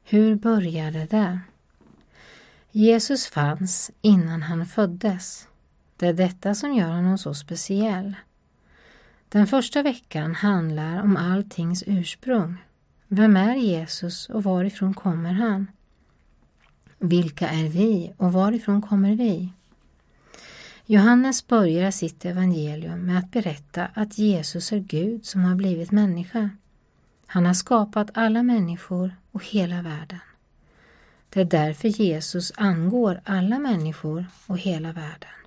Hur började det? Jesus fanns innan han föddes. Det är detta som gör honom så speciell. Den första veckan handlar om alltings ursprung. Vem är Jesus och varifrån kommer han? Vilka är vi och varifrån kommer vi? Johannes börjar sitt evangelium med att berätta att Jesus är Gud som har blivit människa. Han har skapat alla människor och hela världen. Det är därför Jesus angår alla människor och hela världen.